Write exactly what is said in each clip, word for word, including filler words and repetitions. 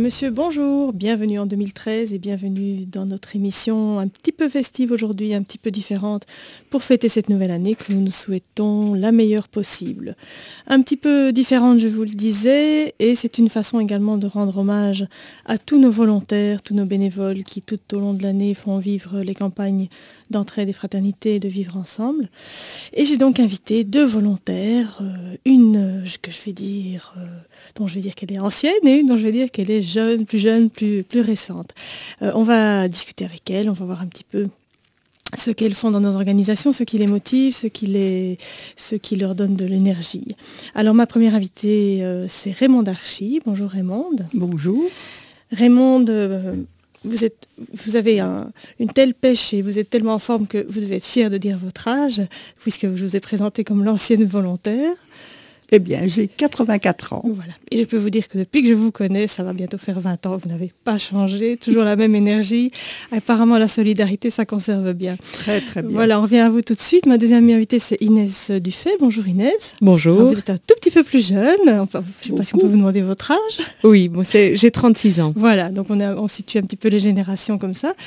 monsieur, bonjour, bienvenue en deux mille treize et bienvenue dans notre émission un petit peu festive aujourd'hui, un petit peu différente pour fêter cette nouvelle année que nous nous souhaitons la meilleure possible. Un petit peu différente, je vous le disais, et c'est une façon également de rendre hommage à tous nos volontaires, tous nos bénévoles qui tout au long de l'année font vivre les campagnes d'entraide et fraternité et de vivre ensemble. Et j'ai donc invité deux volontaires, euh, une euh, que je vais dire, euh, dont je vais dire qu'elle est ancienne et une dont je vais dire qu'elle est jeune, plus jeune, plus, plus récente. Euh, on va discuter avec elle, on va voir un petit peu ce qu'elles font dans nos organisations, ce qui les motive, ce qui, les, ce qui leur donne de l'énergie. Alors ma première invitée, euh, c'est Raymonde Archy. Bonjour Raymonde. Bonjour. Raymonde, euh, Vous, êtes, vous avez un, une telle pêche et vous êtes tellement en forme que vous devez être fière de dire votre âge, puisque je vous ai présenté comme l'ancienne volontaire. Eh bien, j'ai quatre-vingt-quatre ans. Voilà. Et je peux vous dire que depuis que je vous connais, ça va bientôt faire vingt ans, vous n'avez pas changé, toujours la même énergie. Apparemment, la solidarité, ça conserve bien. Très, très bien. Voilà, on revient à vous tout de suite. Ma deuxième invitée, c'est Inès Dufay. Bonjour Inès. Bonjour. Alors, vous êtes un tout petit peu plus jeune. Enfin, je ne sais pas si on peut vous demander votre âge. Oui, bon, c'est, j'ai trente-six ans. Voilà, donc on, a, on situe un petit peu les générations comme ça.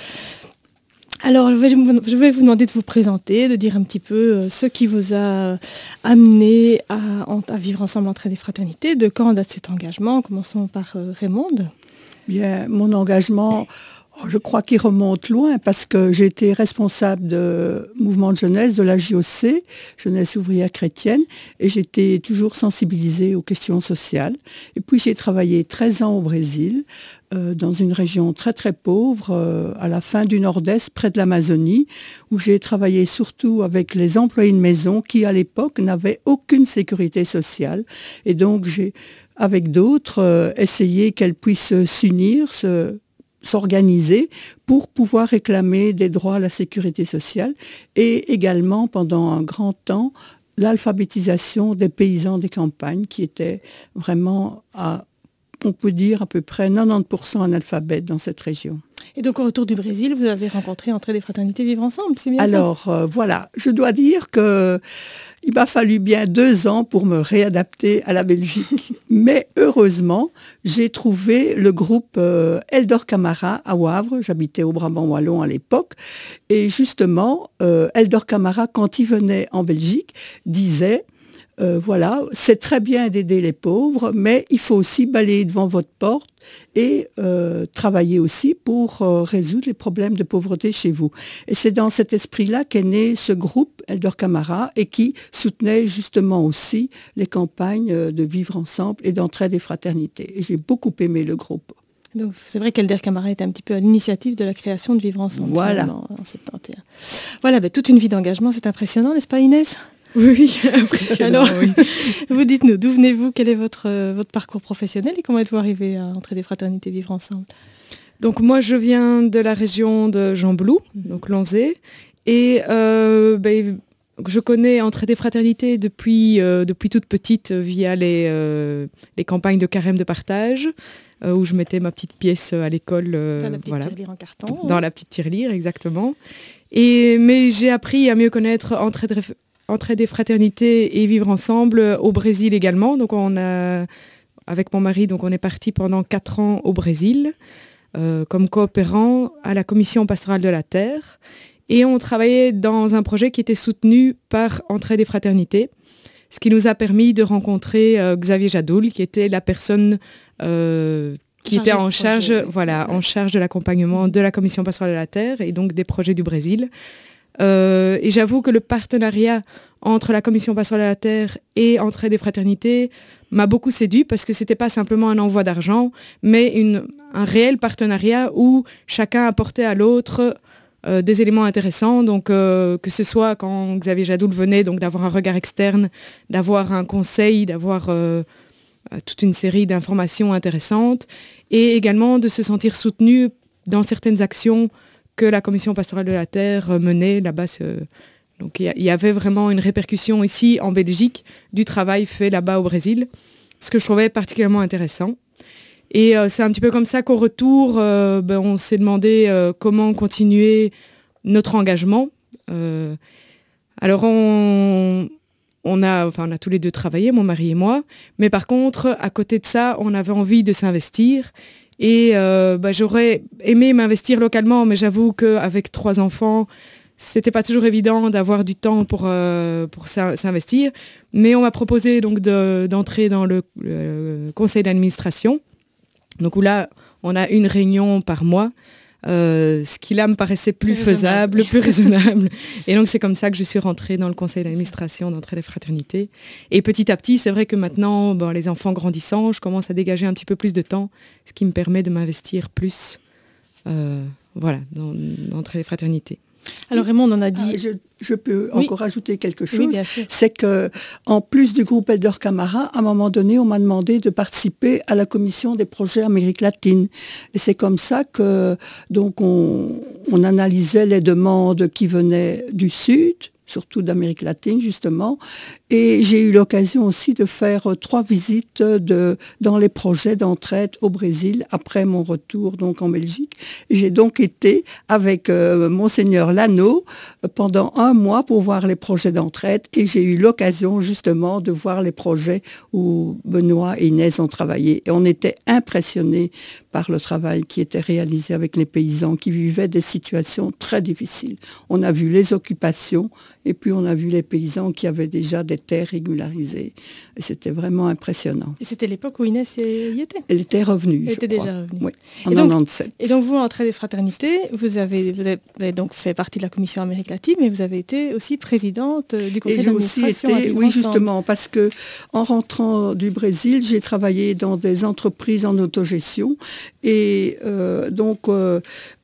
Alors, je vais, je vais vous demander de vous présenter, de dire un petit peu ce qui vous a amené à, à vivre ensemble Entraide et Fraternité, de quand date cet engagement. Commençons par euh, Raymonde. Bien, mon engagement, je crois qu'il remonte loin parce que j'ai été responsable de mouvement de jeunesse de la J O C, Jeunesse ouvrière chrétienne, et j'étais toujours sensibilisée aux questions sociales. Et puis j'ai travaillé treize ans au Brésil, euh, dans une région très très pauvre, euh, à la fin du Nord-Est, près de l'Amazonie, où j'ai travaillé surtout avec les employés de maison qui, à l'époque, n'avaient aucune sécurité sociale. Et donc j'ai, avec d'autres, euh, essayé qu'elles puissent s'unir, se s'organiser pour pouvoir réclamer des droits à la sécurité sociale et également pendant un grand temps l'alphabétisation des paysans des campagnes qui étaient vraiment, à, on peut dire à peu près quatre-vingt-dix pour cent analphabètes dans cette région. Et donc au retour du Brésil, vous avez rencontré Entraide et Fraternité Vivre Ensemble, c'est bien Alors ça euh, voilà, je dois dire que il m'a fallu bien deux ans pour me réadapter à la Belgique. Mais heureusement, j'ai trouvé le groupe euh, Eldor Camara à Wavre. J'habitais au Brabant Wallon à l'époque. Et justement, euh, Eldor Camara, quand il venait en Belgique, disait euh, voilà, c'est très bien d'aider les pauvres, mais il faut aussi balayer devant votre porte et euh, travailler aussi pour euh, résoudre les problèmes de pauvreté chez vous. Et c'est dans cet esprit-là qu'est né ce groupe Eldor Camara et qui soutenait justement aussi les campagnes de Vivre Ensemble et d'Entraide et Fraternité. Et j'ai beaucoup aimé le groupe. Donc c'est vrai qu'Eldor Camara était un petit peu à l'initiative de la création de Vivre Ensemble. Voilà. En soixante et un. Voilà, ben, toute une vie d'engagement, c'est impressionnant, n'est-ce pas Inès ? Oui, impressionnant. Alors, oui. Vous dites-nous, d'où venez-vous, quel est votre, euh, votre parcours professionnel et comment êtes-vous arrivé à Entraide et Fraternité Vivre Ensemble ? Donc moi, je viens de la région de Gembloux, donc Lanzé, et euh, ben, je connais Entraide et Fraternité depuis, euh, depuis toute petite via les, euh, les campagnes de carême de partage, euh, où je mettais ma petite pièce à l'école. Euh, dans la petite voilà, tirelire en carton. Dans ouais. la petite tirelire, exactement. Et, mais j'ai appris à mieux connaître Entraide et Entraide et Fraternité et Vivre Ensemble au Brésil également. Donc on a, avec mon mari, donc on est parti pendant quatre ans au Brésil euh, comme coopérant à la Commission pastorale de la terre. Et on travaillait dans un projet qui était soutenu par Entraide et Fraternité, ce qui nous a permis de rencontrer euh, Xavier Jadoul, qui était la personne euh, qui Chargé était en de charge, projet, voilà, ouais. en charge de l'accompagnement de la Commission pastorale de la terre et donc des projets du Brésil. Euh, et j'avoue que le partenariat entre la Commission pastorale de la terre et Entraide et Fraternité m'a beaucoup séduit parce que c'était pas simplement un envoi d'argent, mais une, un réel partenariat où chacun apportait à l'autre euh, des éléments intéressants. Donc euh, que ce soit quand Xavier Jadoul venait, donc d'avoir un regard externe, d'avoir un conseil, d'avoir euh, toute une série d'informations intéressantes, et également de se sentir soutenu dans certaines actions que la Commission pastorale de la terre menait là-bas. Donc il y, y avait vraiment une répercussion ici en Belgique du travail fait là-bas au Brésil, ce que je trouvais particulièrement intéressant. Et euh, c'est un petit peu comme ça qu'au retour, euh, ben, on s'est demandé euh, comment continuer notre engagement. Euh, alors on, on, a, enfin, on a tous les deux travaillé, mon mari et moi, mais par contre, à côté de ça, on avait envie de s'investir. Et euh, bah, j'aurais aimé m'investir localement, mais j'avoue qu'avec trois enfants, c'était pas toujours évident d'avoir du temps pour, euh, pour s'investir. Mais on m'a proposé donc de, d'entrer dans le, le conseil d'administration. Donc où là, on a une réunion par mois. Euh, ce qui là me paraissait plus faisable, plus raisonnable. Et donc c'est comme ça que je suis rentrée dans le conseil d'administration d'Entraide et Fraternité. Et petit à petit, c'est vrai que maintenant, bon, les enfants grandissant, je commence à dégager un petit peu plus de temps, ce qui me permet de m'investir plus euh, voilà, dans, dans Entraide et Fraternité. Alors Raymond, on en a dit... Ah, je, je peux oui. encore ajouter quelque chose. Oui, bien sûr. C'est qu'en plus du groupe Elder Camara, à un moment donné, on m'a demandé de participer à la commission des projets Amérique latine. Et c'est comme ça que donc on, on analysait les demandes qui venaient du Sud, surtout d'Amérique latine justement, et j'ai eu l'occasion aussi de faire trois visites de, dans les projets d'entraide au Brésil après mon retour donc en Belgique. J'ai donc été avec euh, Monseigneur Lano pendant un mois pour voir les projets d'entraide et j'ai eu l'occasion justement de voir les projets où Benoît et Inès ont travaillé. Et on était impressionnés par le travail qui était réalisé avec les paysans qui vivaient des situations très difficiles. On a vu les occupations et puis on a vu les paysans qui avaient déjà des terres régularisées. Et c'était vraiment impressionnant. Et c'était l'époque où Inès y était. Elle était revenue, Elle je était crois. déjà revenue. Oui, en et donc, quatre-vingt-dix-sept. Et donc vous, Entraide et Fraternité, vous avez, vous avez donc fait partie de la commission Amérique latine, mais vous avez été aussi présidente du conseil d'administration. Et j'ai aussi été, oui justement, parce que en rentrant du Brésil, j'ai travaillé dans des entreprises en autogestion et euh, donc euh,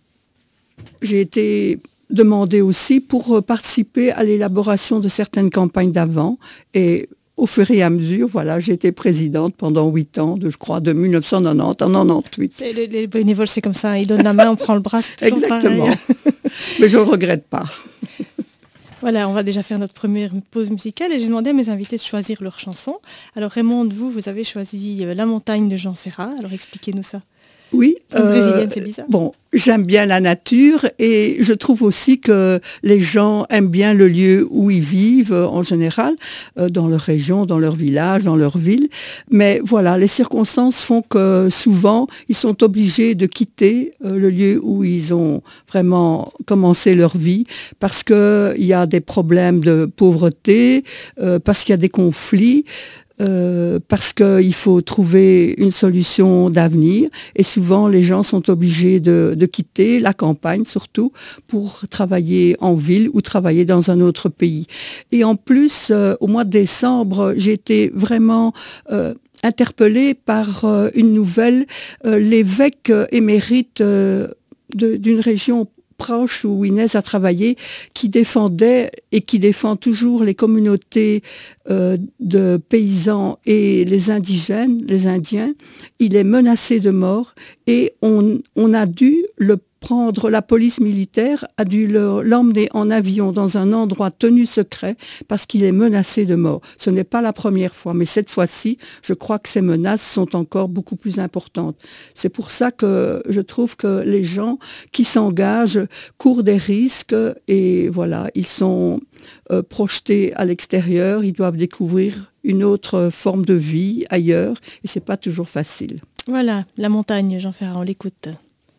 j'ai été demandée aussi pour participer à l'élaboration de certaines campagnes d'avant et au fur et à mesure, voilà, j'ai été présidente pendant huit ans, de, je crois, de mille neuf cent quatre-vingt-dix à quatre-vingt-dix-huit. Les, les bénévoles, c'est comme ça, ils donnent la main, on prend le bras, c'est toujours exactement. Pareil. Mais je ne regrette pas. Voilà, on va déjà faire notre première pause musicale et j'ai demandé à mes invités de choisir leurs chansons. Alors Raymond, vous, vous avez choisi La montagne de Jean Ferrat, alors expliquez-nous ça. Oui, euh, brésilienne, c'est bizarre. Bon, j'aime bien la nature et je trouve aussi que les gens aiment bien le lieu où ils vivent en général, euh, dans leur région, dans leur village, dans leur ville. Mais voilà, les circonstances font que souvent, ils sont obligés de quitter euh, le lieu où ils ont vraiment commencé leur vie parce qu'il y a des problèmes de pauvreté, euh, parce qu'il y a des conflits. Euh, parce qu'il faut trouver une solution d'avenir et souvent les gens sont obligés de, de quitter la campagne surtout pour travailler en ville ou travailler dans un autre pays. Et en plus, euh, au mois de décembre, j'ai été vraiment euh, interpellée par euh, une nouvelle, euh, l'évêque émérite euh, de, d'une région proche où Inès a travaillé, qui défendait et qui défend toujours les communautés euh, de paysans et les indigènes, les Indiens. Il est menacé de mort et on, on a dû le prendre, la police militaire a dû le, l'emmener en avion dans un endroit tenu secret parce qu'il est menacé de mort. Ce n'est pas la première fois, mais cette fois-ci, je crois que ces menaces sont encore beaucoup plus importantes. C'est pour ça que je trouve que les gens qui s'engagent courent des risques et voilà, ils sont euh, projetés à l'extérieur, ils doivent découvrir une autre forme de vie ailleurs et c'est pas toujours facile. Voilà, La montagne, Jean Ferrat, on l'écoute.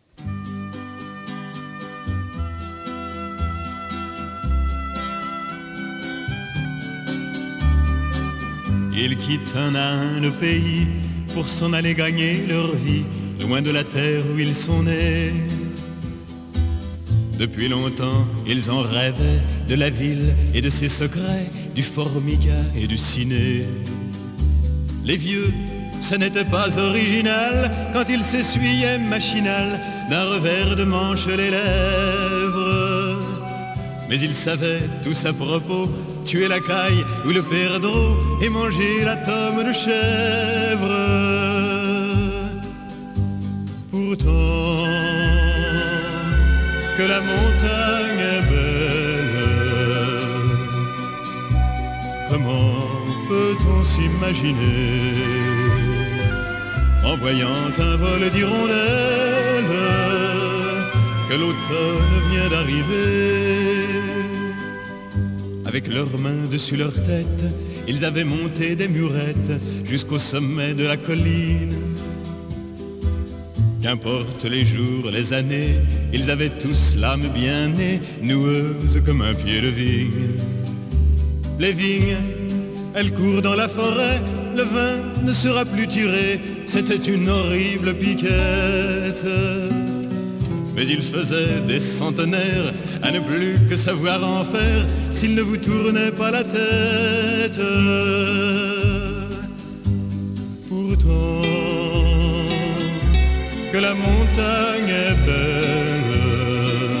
Ils quittent un à un le pays pour s'en aller gagner leur vie, loin de la terre où ils sont nés. Depuis longtemps, ils en rêvaient de la ville et de ses secrets, du formica et du ciné. Les vieux, ce n'était pas original quand ils s'essuyaient machinal d'un revers de manche les lèvres. Mais ils savaient tous à propos tuer la caille ou le perdreau et manger la tome de chèvre. Pourtant, que la montagne est belle, comment peut-on s'imaginer en voyant un vol d'hirondelles que l'automne vient d'arriver. Avec leurs mains dessus leur tête, ils avaient monté des murettes jusqu'au sommet de la colline. Qu'importe les jours, les années, ils avaient tous l'âme bien née, noueuse comme un pied de vigne. Les vignes, elles courent dans la forêt, le vin ne sera plus tiré, c'était une horrible piquette. Mais il faisait des centenaires à ne plus que savoir en faire s'il ne vous tournait pas la tête. Pourtant, que la montagne est belle,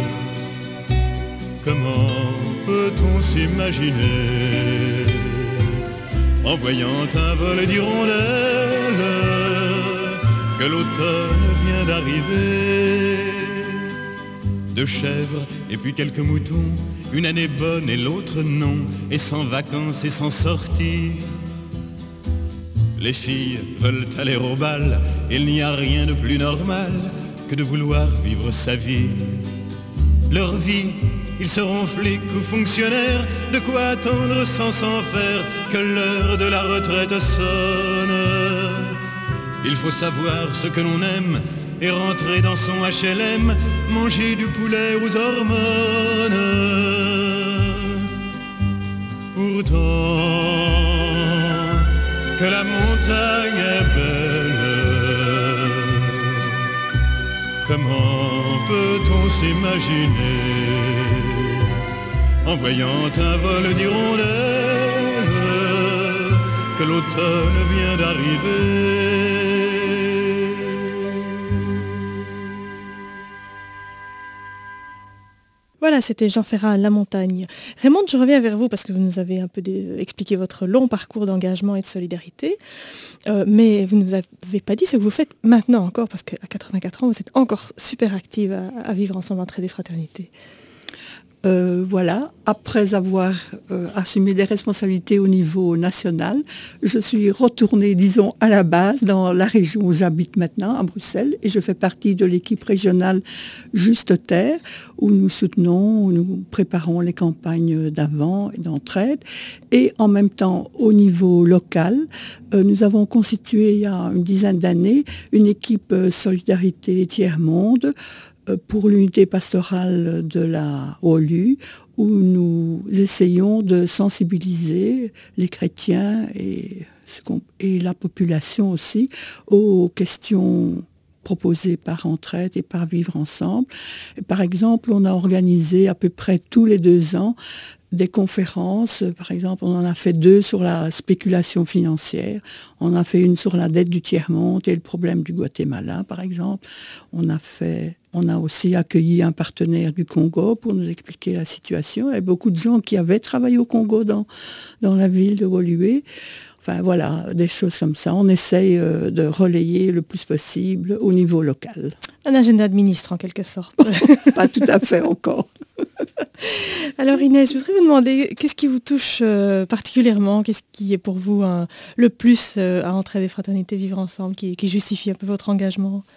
comment peut-on s'imaginer en voyant un vol d'hirondelles que l'automne vient d'arriver? Deux chèvres et puis quelques moutons, une année bonne et l'autre non, et sans vacances et sans sortie. Les filles veulent aller au bal, il n'y a rien de plus normal que de vouloir vivre sa vie. Leur vie, ils seront flics ou fonctionnaires, de quoi attendre sans s'en faire que l'heure de la retraite sonne. Il faut savoir ce que l'on aime et rentrer dans son H L M, manger du poulet aux hormones. Pourtant, que la montagne est belle, comment peut-on s'imaginer en voyant un vol d'hirondelles que l'automne vient d'arriver? Voilà, c'était Jean Ferrat, La Montagne. Raymond, je reviens vers vous parce que vous nous avez un peu dé- expliqué votre long parcours d'engagement et de solidarité. Euh, mais vous ne nous avez pas dit ce que vous faites maintenant encore, parce qu'à quatre-vingt-quatre ans, vous êtes encore super active à, à vivre ensemble Entraide et Fraternité. Euh, voilà, après avoir euh, assumé des responsabilités au niveau national, je suis retournée, disons, à la base, dans la région où j'habite maintenant, à Bruxelles, et je fais partie de l'équipe régionale Juste Terre, où nous soutenons, où nous préparons les campagnes d'avant et d'entraide. Et en même temps, au niveau local, euh, nous avons constitué, il y a une dizaine d'années, une équipe euh, Solidarité Tiers-Monde, pour l'unité pastorale de la O L U, où nous essayons de sensibiliser les chrétiens et, et la population aussi aux questions proposées par Entraide et par Vivre Ensemble. Et par exemple, on a organisé à peu près tous les deux ans des conférences. Par exemple, on en a fait deux sur la spéculation financière. On a fait une sur la dette du tiers-monde et le problème du Guatemala, par exemple. On a fait... On a aussi accueilli un partenaire du Congo pour nous expliquer la situation. Il y a beaucoup de gens qui avaient travaillé au Congo dans, dans la ville de Woluwe. Enfin voilà, des choses comme ça. On essaye euh, de relayer le plus possible au niveau local. Un agenda de ministre en quelque sorte. Pas tout à fait encore. Alors Inès, je voudrais vous demander, qu'est-ce qui vous touche euh, particulièrement? Qu'est-ce qui est pour vous euh, le plus euh, à Entraide et Fraternité Vivre Ensemble, qui, qui justifie un peu votre engagement?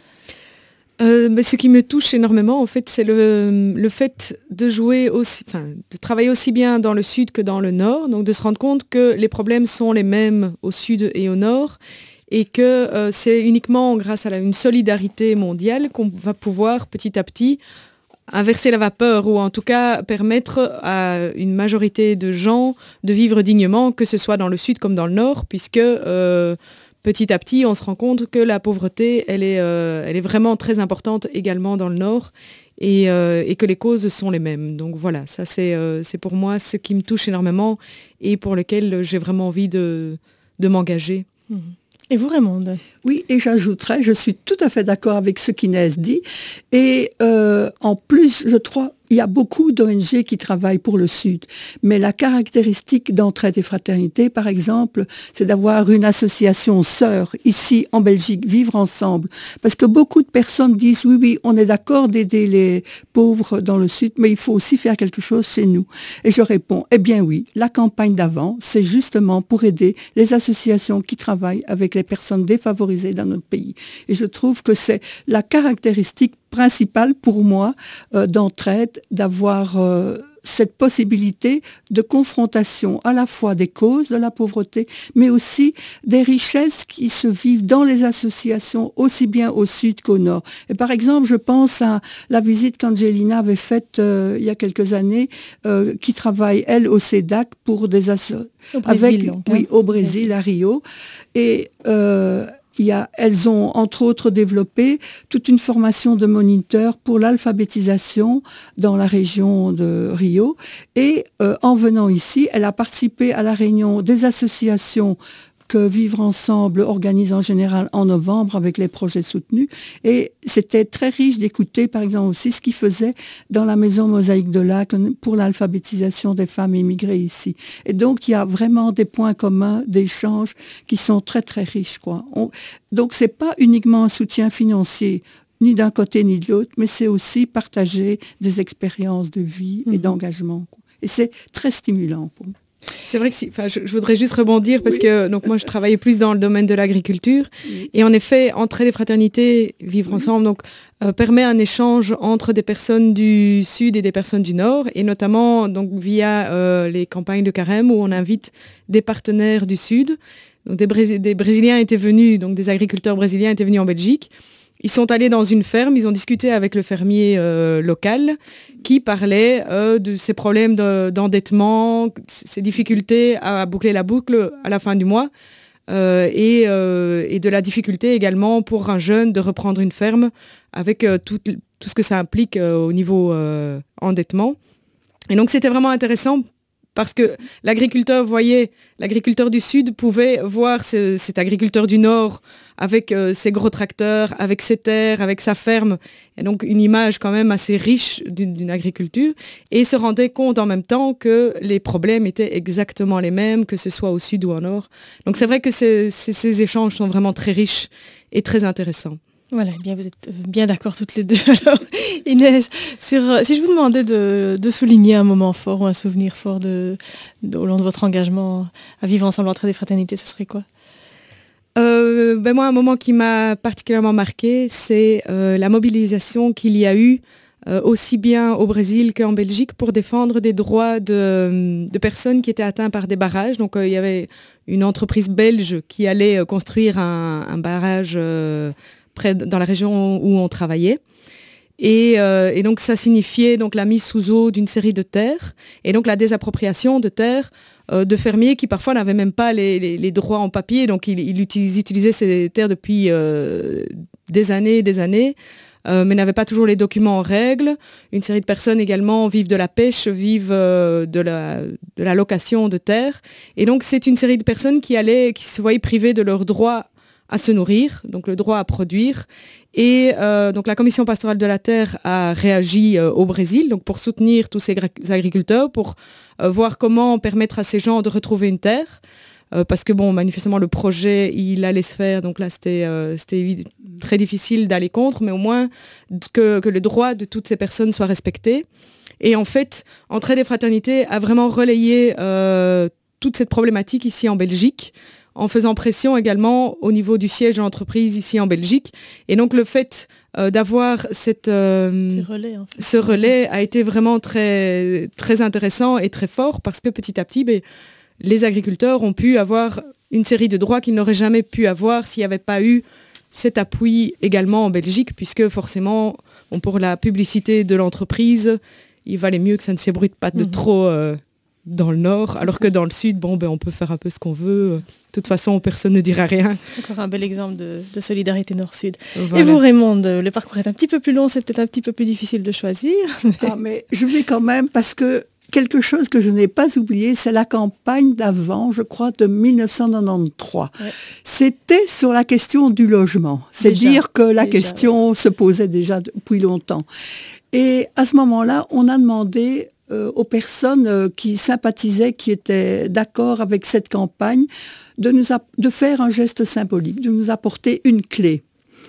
Euh, mais ce qui me touche énormément, en fait, c'est le, le fait de jouer aussi, enfin, de travailler aussi bien dans le sud que dans le nord, donc de se rendre compte que les problèmes sont les mêmes au sud et au nord, et que euh, c'est uniquement grâce à la, une solidarité mondiale qu'on va pouvoir petit à petit inverser la vapeur, ou en tout cas permettre à une majorité de gens de vivre dignement, que ce soit dans le sud comme dans le nord, puisque euh, petit à petit, on se rend compte que la pauvreté, elle est, euh, elle est vraiment très importante également dans le Nord, et, euh, et que les causes sont les mêmes. Donc voilà, ça c'est, euh, c'est pour moi ce qui me touche énormément et pour lequel j'ai vraiment envie de, de m'engager. Mmh. Et vous, Raymond? Oui, et j'ajouterais, je suis tout à fait d'accord avec ce qu'Inès dit. Et euh, en plus, je trouve, il y a beaucoup d'O N G qui travaillent pour le Sud. Mais la caractéristique d'Entraide et Fraternité, par exemple, c'est d'avoir une association sœur ici en Belgique, Vivre Ensemble. Parce que beaucoup de personnes disent, oui, oui, on est d'accord d'aider les pauvres dans le Sud, mais il faut aussi faire quelque chose chez nous. Et je réponds, eh bien oui, la campagne d'avant, c'est justement pour aider les associations qui travaillent avec les personnes défavorisées dans notre pays. Et je trouve que c'est la caractéristique principale pour moi euh, d'Entraide, d'avoir euh, cette possibilité de confrontation à la fois des causes de la pauvreté, mais aussi des richesses qui se vivent dans les associations aussi bien au sud qu'au nord. Et par exemple, je pense à la visite qu'Angelina avait faite euh, il y a quelques années, euh, qui travaille, elle, au CEDAC pour des associations. Au Brésil, avec, donc, oui, hein. au Brésil, à Rio. Et euh, il y a, elles ont entre autres développé toute une formation de moniteurs pour l'alphabétisation dans la région de Rio. Et euh, en venant ici, elle a participé à la réunion des associations que Vivre Ensemble organise en général en novembre avec les projets soutenus. Et c'était très riche d'écouter, par exemple, aussi ce qu'ils faisaient dans la maison Mosaïque de Lac pour l'alphabétisation des femmes immigrées ici. Et donc, il y a vraiment des points communs d'échange qui sont très, très riches, quoi. On, donc, ce n'est pas uniquement un soutien financier, ni d'un côté ni de l'autre, mais c'est aussi partager des expériences de vie et mmh. d'engagement, quoi. Et c'est très stimulant pour moi. C'est vrai que si, je, je voudrais juste rebondir parce oui. que donc moi je travaillais plus dans le domaine de l'agriculture oui. et en effet Entraide et Fraternité, Vivre oui. Ensemble donc euh, permet un échange entre des personnes du sud et des personnes du nord et notamment donc via euh, les campagnes de carême où on invite des partenaires du sud. Donc des, Brés- des Brésiliens étaient venus, donc des agriculteurs brésiliens étaient venus en Belgique. Ils sont allés dans une ferme, ils ont discuté avec le fermier euh, local qui parlait euh, de ses problèmes de, d'endettement, ses difficultés à boucler la boucle à la fin du mois euh, et, euh, et de la difficulté également pour un jeune de reprendre une ferme avec euh, tout, tout ce que ça implique euh, au niveau euh, endettement. Et donc c'était vraiment intéressant parce que l'agriculteur voyait, l'agriculteur du Sud pouvait voir ce, cet agriculteur du Nord avec euh, ses gros tracteurs, avec ses terres, avec sa ferme, et donc une image quand même assez riche d'une, d'une agriculture, et se rendait compte en même temps que les problèmes étaient exactement les mêmes, que ce soit au Sud ou au Nord. Donc c'est vrai que ces, ces, ces échanges sont vraiment très riches et très intéressants. Voilà, eh bien vous êtes bien d'accord toutes les deux. Alors, Inès, sur, si je vous demandais de, de souligner un moment fort ou un souvenir fort de, de, au long de votre engagement à Vivre Ensemble, Entraide et Fraternité, ce serait quoi ? euh, ben Moi, un moment qui m'a particulièrement marqué, c'est euh, la mobilisation qu'il y a eu euh, aussi bien au Brésil qu'en Belgique pour défendre des droits de, de personnes qui étaient atteintes par des barrages. Donc, euh, il y avait une entreprise belge qui allait euh, construire un, un barrage euh, près dans la région où on travaillait. Et, euh, et donc ça signifiait donc la mise sous eau d'une série de terres et donc la désappropriation de terres euh, de fermiers qui parfois n'avaient même pas les, les, les droits en papier. Donc ils, ils, utilis, ils utilisaient ces terres depuis euh, des années et des années, euh, mais n'avaient pas toujours les documents en règle. Une série de personnes également vivent de la pêche, vivent euh, de, la, de la location de terres. Et donc c'est une série de personnes qui, allaient, qui se voyaient privées de leurs droits à se nourrir, donc le droit à produire. Et euh, donc la Commission pastorale de la terre a réagi euh, au Brésil donc pour soutenir tous ces gra- agriculteurs, pour euh, voir comment permettre à ces gens de retrouver une terre. Euh, parce que bon, manifestement, le projet, il allait se faire. Donc là, c'était, euh, c'était évid- très difficile d'aller contre, mais au moins que, que le droit de toutes ces personnes soit respecté. Et en fait, Entraide et Fraternité a vraiment relayé euh, toute cette problématique ici en Belgique, en faisant pression également au niveau du siège de l'entreprise ici en Belgique. Et donc le fait euh, d'avoir cette, euh, relais, en fait. ce relais a été vraiment très, très intéressant et très fort parce que petit à petit, ben, les agriculteurs ont pu avoir une série de droits qu'ils n'auraient jamais pu avoir s'il n'y avait pas eu cet appui également en Belgique, puisque forcément, bon, pour la publicité de l'entreprise, il valait mieux que ça ne s'ébruite pas de mmh. trop... Euh, dans le nord, c'est alors ça. Que dans le sud, bon, ben, on peut faire un peu ce qu'on veut. De toute façon, personne ne dira rien. Encore un bel exemple de, de solidarité nord-sud. Voilà. Et vous, Raymond, le parcours est un petit peu plus long, c'est peut-être un petit peu plus difficile de choisir. Mais... Ah, mais je vais quand même, parce que quelque chose que je n'ai pas oublié, c'est la campagne d'avant, je crois, de dix-neuf cent quatre-vingt-treize. Ouais. C'était sur la question du logement. C'est déjà, dire que la déjà, question ouais. se posait déjà depuis longtemps. Et à ce moment-là, on a demandé Euh, aux personnes euh, qui sympathisaient, qui étaient d'accord avec cette campagne, de, nous a- de faire un geste symbolique, de nous apporter une clé.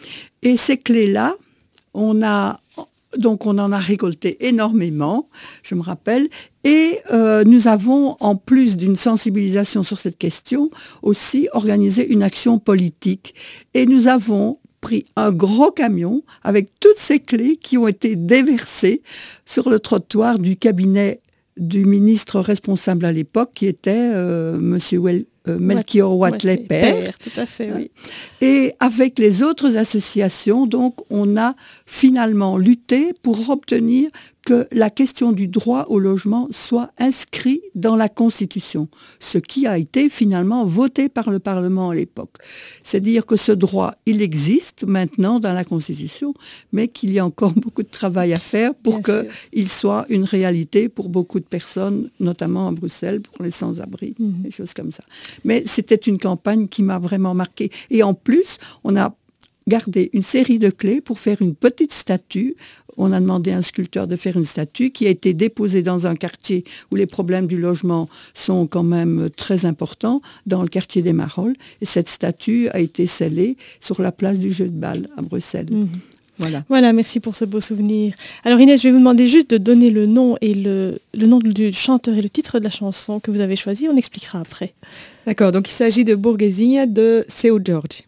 Et ces clés-là, on a, donc on en a récolté énormément, je me rappelle, et euh, nous avons, en plus d'une sensibilisation sur cette question, aussi organisé une action politique. Et nous avons pris un gros camion avec toutes ces clés qui ont été déversées sur le trottoir du cabinet du ministre responsable à l'époque, qui était euh, M. Well, euh, Melchior Watley père. Tout à fait, oui. Et avec les autres associations, donc, on a finalement lutté pour obtenir que la question du droit au logement soit inscrite dans la Constitution, ce qui a été finalement voté par le Parlement à l'époque. C'est-à-dire que ce droit, il existe maintenant dans la Constitution, mais qu'il y a encore beaucoup de travail à faire pour qu'il soit une réalité pour beaucoup de personnes, notamment à Bruxelles, pour les sans-abri, mmh. des choses comme ça. Mais c'était une campagne qui m'a vraiment marquée. Et en plus, on a gardé une série de clés pour faire une petite statue. On a demandé à un sculpteur de faire une statue qui a été déposée dans un quartier où les problèmes du logement sont quand même très importants, dans le quartier des Marolles. Et cette statue a été scellée sur la place du Jeu de Balle à Bruxelles. Mmh. Voilà. Voilà, merci pour ce beau souvenir. Alors Inès, je vais vous demander juste de donner le nom et le, le nom du chanteur et le titre de la chanson que vous avez choisi. On expliquera après. D'accord, donc il s'agit de Burguesinha de Seu Jorge.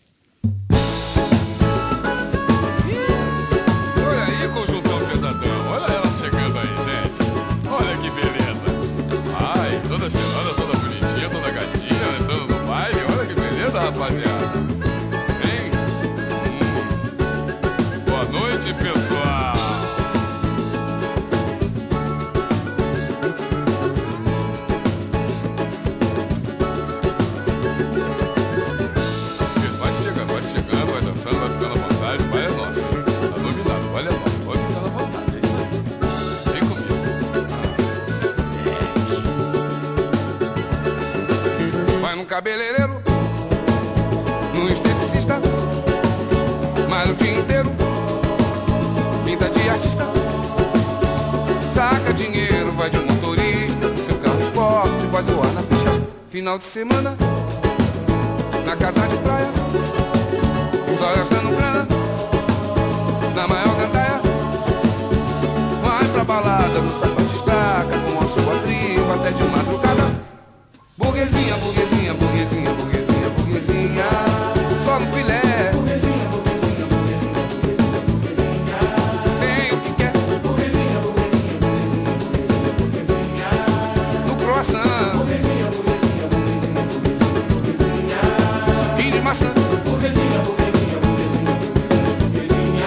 Cabeleireiro, no esteticista, malha o dia inteiro, pinta de artista, saca dinheiro, vai de motorista, do seu carro esporte, vai zoar na pista. Final de semana, na casa de praia, só gastando grana, na maior gandaia, vai pra balada, no sapato estaca, com a sua tribo até de madrugada. Burguesinha, burguesinha, burguesinha, burguesinha, burguesinha, só no filé. Burguesinha, burguesinha, burguesinha, burguesinha, burguesinha, tem o que quer. Burguesinha, burguesinha, burguesinha, burguesinha, burguesinha, no croissant. Burguesinha, burguesinha, burguesinha, burguesinha, burguesinha, suquinho de maçã. Burguesinha, burguesinha, burguesinha, burguesinha,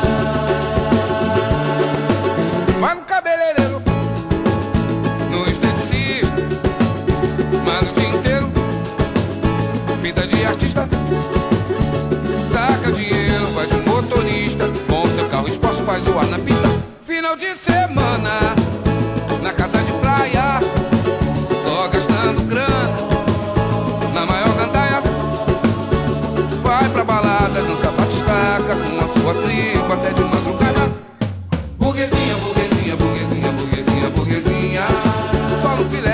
burguesinha. Vai no cabeleireiro, no esteticista, malha o dia inteiro, vida de artista, saca dinheiro, vai de motorista, com seu carro esporte faz zoar na pista. Final de semana, na casa de praia, só gastando grana, na maior gandaia, vai pra balada, dança bate-estaca, com a sua tribo até de madrugada. Burguesinha, burguesinha, burguesinha, burguesinha, burguesinha, só no filé.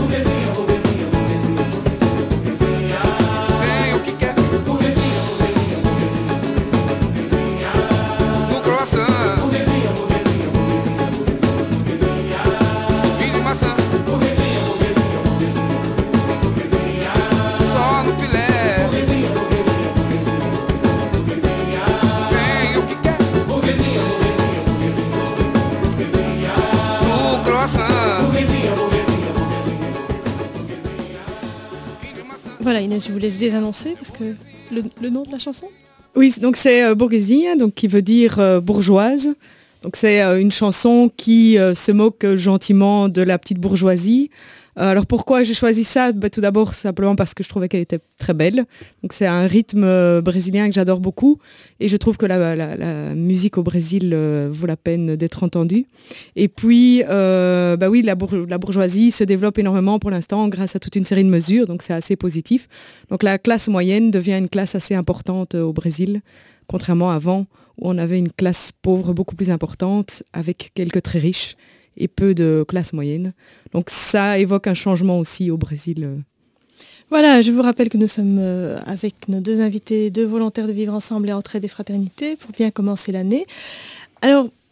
Voilà Inès, je vous laisse désannoncer parce que le, le nom de la chanson. Oui, donc c'est euh, Burguesinha, donc qui veut dire euh, bourgeoise. Donc c'est euh, une chanson qui euh, se moque gentiment de la petite bourgeoisie. Euh, alors pourquoi j'ai choisi ça? Bah, tout d'abord simplement parce que je trouvais qu'elle était très belle. Donc c'est un rythme euh, brésilien que j'adore beaucoup et je trouve que la, la, la musique au Brésil euh, vaut la peine d'être entendue. Et puis euh, bah oui, la, bourg- la bourgeoisie se développe énormément pour l'instant grâce à toute une série de mesures, donc c'est assez positif. Donc la classe moyenne devient une classe assez importante euh, au Brésil, contrairement à avant où on avait une classe pauvre beaucoup plus importante avec quelques très riches et peu de classe moyenne. Donc ça évoque un changement aussi au Brésil. Voilà, je vous rappelle que nous sommes euh, avec nos deux invités, deux volontaires de Vivre Ensemble et Entraide et Fraternité pour bien commencer l'année. Alors,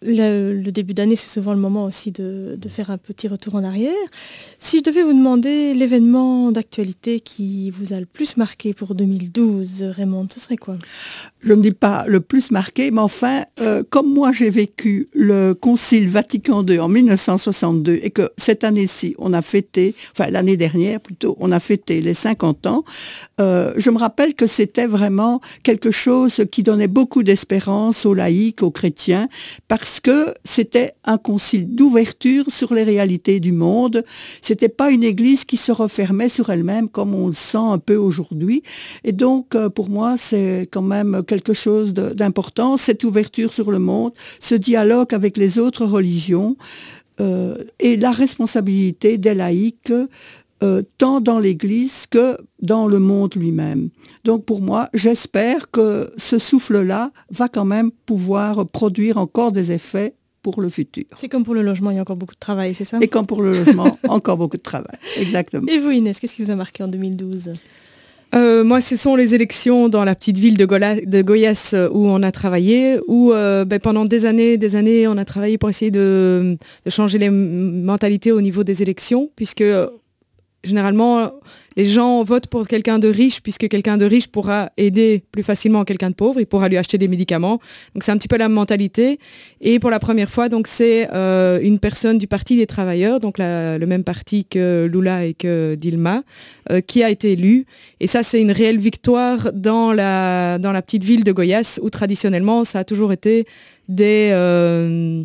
Le, le début d'année, c'est souvent le moment aussi de, de faire un petit retour en arrière. Si je devais vous demander l'événement d'actualité qui vous a le plus marqué pour deux mille douze, Raymond, ce serait quoi? Je ne dis pas le plus marqué, mais enfin, euh, comme moi j'ai vécu le Concile Vatican deux en mille neuf cent soixante-deux et que cette année-ci, on a fêté, enfin l'année dernière plutôt, on a fêté les cinquante ans, euh, je me rappelle que c'était vraiment quelque chose qui donnait beaucoup d'espérance aux laïcs, aux chrétiens, parce que c'était un concile d'ouverture sur les réalités du monde. C'était pas une église qui se refermait sur elle-même comme on le sent un peu aujourd'hui. Et donc, pour moi, c'est quand même quelque chose de, d'important, cette ouverture sur le monde, ce dialogue avec les autres religions euh, et la responsabilité des laïcs Euh, tant dans l'Église que dans le monde lui-même. Donc pour moi, j'espère que ce souffle-là va quand même pouvoir produire encore des effets pour le futur. C'est comme pour le logement, il y a encore beaucoup de travail, c'est ça? Et comme pour le logement, encore beaucoup de travail. Exactement. Et vous, Inès, qu'est-ce qui vous a marqué en deux mille douze? Euh, moi, ce sont les élections dans la petite ville de, Gola, de Goiás où on a travaillé, où euh, ben, pendant des années, des années, on a travaillé pour essayer de, de changer les mentalités au niveau des élections, puisque généralement, les gens votent pour quelqu'un de riche, puisque quelqu'un de riche pourra aider plus facilement quelqu'un de pauvre, il pourra lui acheter des médicaments. Donc c'est un petit peu la mentalité. Et pour la première fois, donc c'est euh, une personne du Parti des Travailleurs, donc la, le même parti que Lula et que Dilma, euh, qui a été élue. Et ça, c'est une réelle victoire dans la, dans la petite ville de Goiás, où traditionnellement, ça a toujours été des, euh,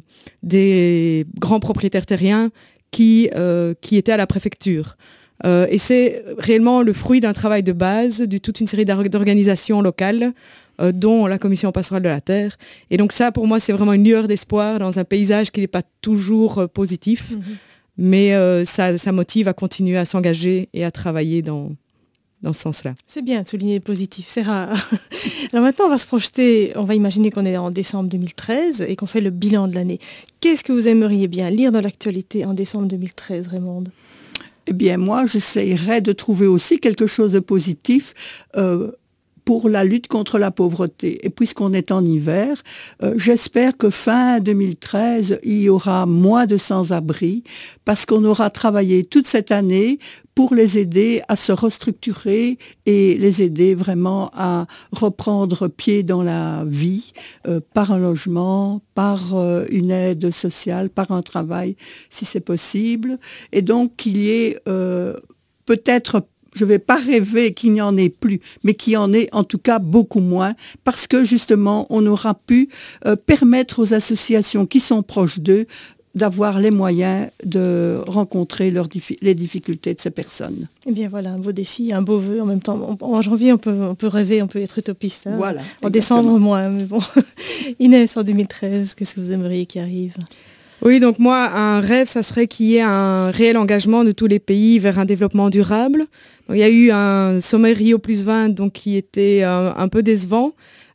des grands propriétaires terriens qui, euh, qui étaient à la préfecture. Euh, et c'est réellement le fruit d'un travail de base de toute une série d'organisations locales, euh, dont la Commission pastorale de la terre. Et donc ça, pour moi, c'est vraiment une lueur d'espoir dans un paysage qui n'est pas toujours euh, positif, mmh. mais euh, ça, ça motive à continuer à s'engager et à travailler dans, dans ce sens-là. C'est bien de souligner le positif, c'est rare. Alors maintenant, on va se projeter, on va imaginer qu'on est en décembre deux mille treize et qu'on fait le bilan de l'année. Qu'est-ce que vous aimeriez bien lire dans l'actualité en décembre deux mille treize, Raymond? Eh bien, moi, j'essayerais de trouver aussi quelque chose de positif euh, pour la lutte contre la pauvreté. Et puisqu'on est en hiver, euh, j'espère que fin deux mille treize, il y aura moins de sans-abri, parce qu'on aura travaillé toute cette année pour les aider à se restructurer et les aider vraiment à reprendre pied dans la vie euh, par un logement, par euh, une aide sociale, par un travail, si c'est possible. Et donc qu'il y ait euh, peut-être, je ne vais pas rêver qu'il n'y en ait plus, mais qu'il y en ait en tout cas beaucoup moins, parce que justement, on aura pu euh, permettre aux associations qui sont proches d'eux d'avoir les moyens de rencontrer leurs diffi- les difficultés de ces personnes. Eh bien voilà, un beau défi, un beau vœu. En même temps, en janvier, on peut, on peut rêver, on peut être utopiste. Hein. Voilà, en exactement. décembre, moins. Mais bon. Inès, en deux mille treize, qu'est-ce que vous aimeriez qu'il arrive? Oui, donc moi, un rêve, ça serait qu'il y ait un réel engagement de tous les pays vers un développement durable. Donc, il y a eu un sommet Rio plus vingt donc, qui était un, un peu décevant.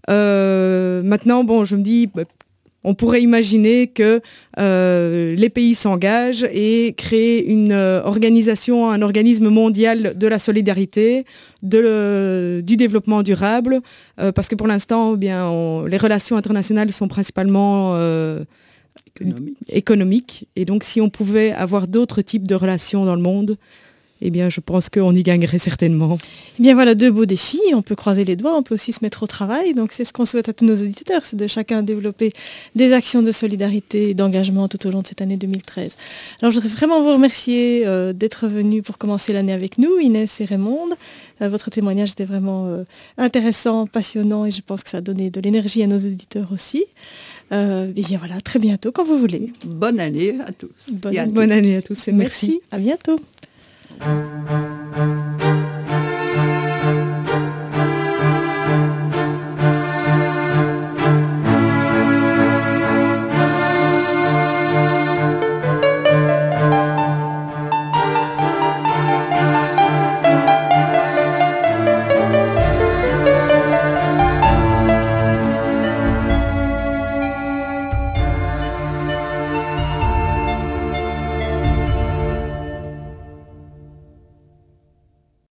Euh, maintenant, bon, je me dis... Bah, on pourrait imaginer que euh, les pays s'engagent et créent une euh, organisation, un organisme mondial de la solidarité, de le, du développement durable, euh, parce que pour l'instant, eh bien, on, les relations internationales sont principalement euh, Économique. économiques. Et donc, si on pouvait avoir d'autres types de relations dans le monde, eh bien, je pense qu'on y gagnerait certainement. Eh bien, voilà deux beaux défis. On peut croiser les doigts, on peut aussi se mettre au travail. Donc, c'est ce qu'on souhaite à tous nos auditeurs, c'est de chacun développer des actions de solidarité et d'engagement tout au long de cette année deux mille treize. Alors, je voudrais vraiment vous remercier euh, d'être venus pour commencer l'année avec nous, Inès et Raymond. Euh, votre témoignage était vraiment euh, intéressant, passionnant, et je pense que ça a donné de l'énergie à nos auditeurs aussi. Euh, et bien voilà, très bientôt, quand vous voulez. Bonne année à tous. Bonne, bonne année à tous et merci. Merci, à bientôt. Thank you.